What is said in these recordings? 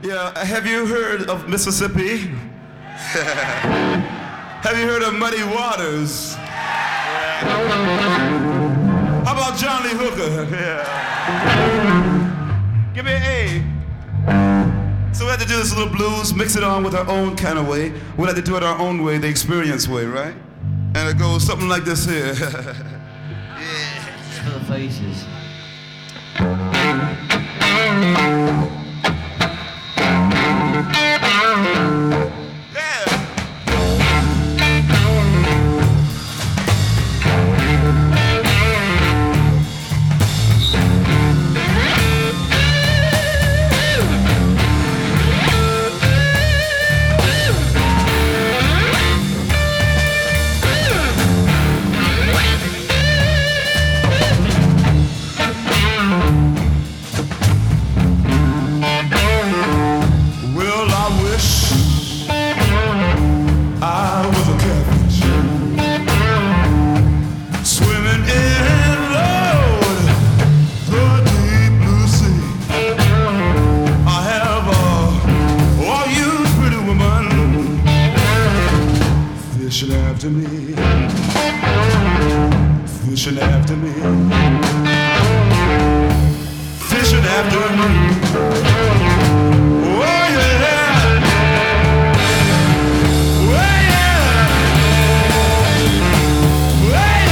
Yeah, have you heard of Mississippi? Have you heard of Muddy Waters? How about John Lee Hooker? Yeah. Give me an A. So we had to do this little blues, mix it on with our own kind of way. We had to do it our own way, the experience way, right? And it goes something like this here. Yeah. Just for the faces. After me, fishing after me, fishing after me. Oh yeah, oh yeah, oh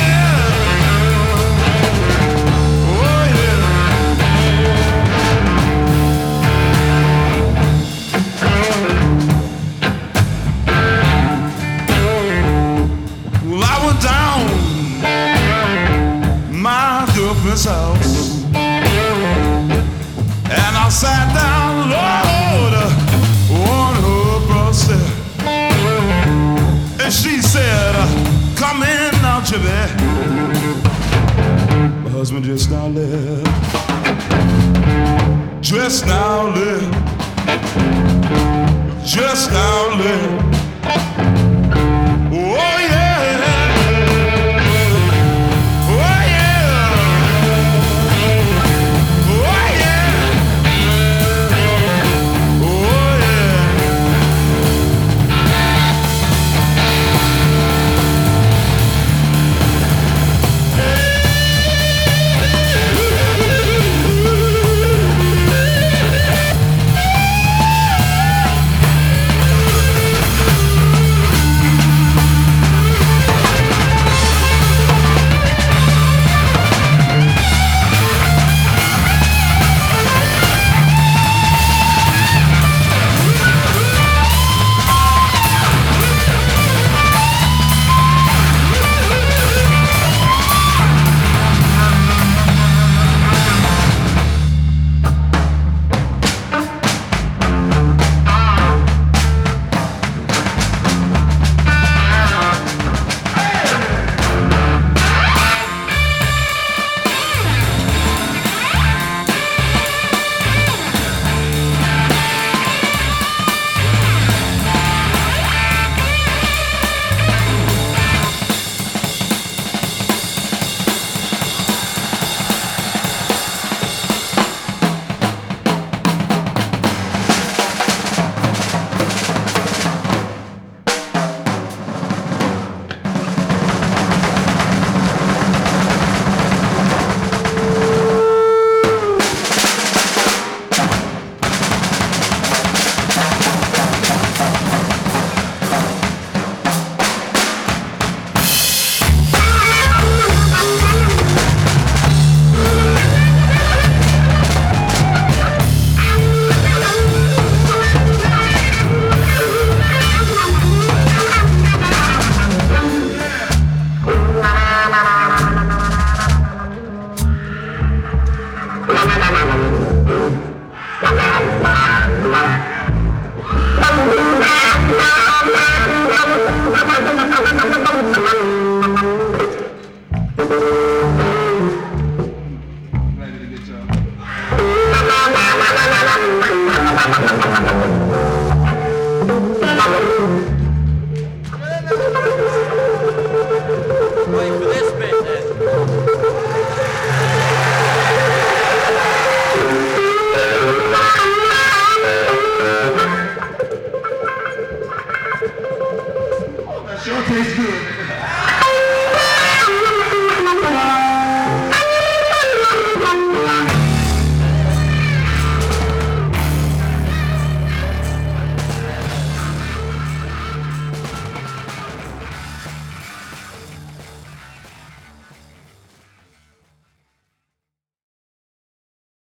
yeah, oh down my girlfriend's house, and I sat down, Lord, on her front step, and she said, "Come in now, Jimmy." My husband just now left, just now left, just now left.